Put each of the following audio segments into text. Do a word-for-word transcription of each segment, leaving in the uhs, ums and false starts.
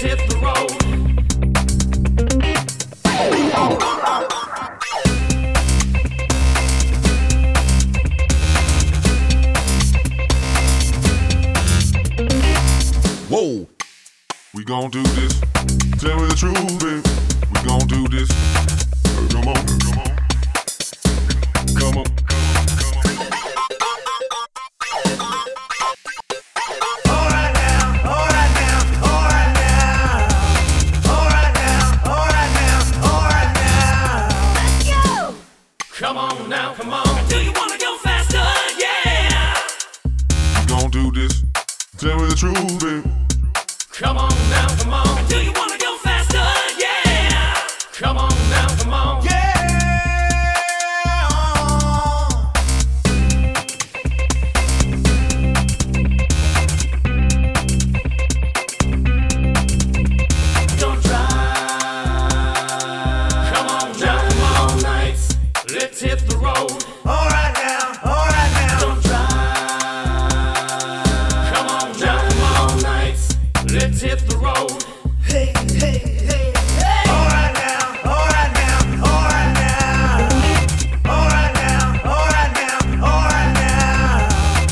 hit the road. Whoa, we gon' do this. Tell me the truth, babe. We gon' do this. Come on, come on, come on. All right now, all right now, all right now, all right now, all right now, all right now. Let's go. Come on now, come on. Do you wanna go faster? Yeah. We gon' do this. Tell me the truth, babe. Come on now, come on. Do you wanna go faster? Yeah. Come on now, come on. Yeah. Don't drive. Come on now, come on, nights. Let's hit the road. All right now, all right now. Don't drive. Come on now, come on, nights. Let's hit the road. Hey, hey, hey, hey. All right now, all right now, all right now. All right now, all right now, all right now.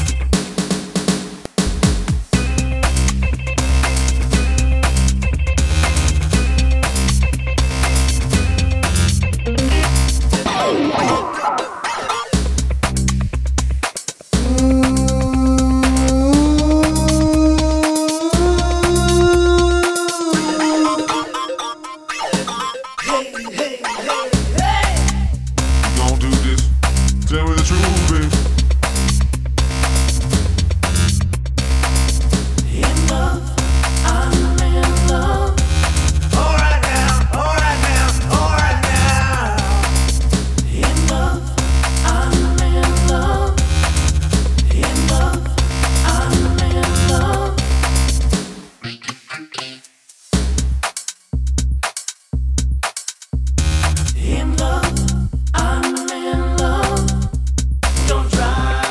Gon' do this. Tell me the truth, babe. In love, I'm in love. All right now, all right now, all right now. In love, I'm in love. In love, I'm in love. In love, I'm in love. Don't drive,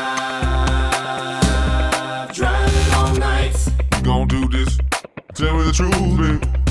driving all nights. We gon' do this. Tell me the truth, babe.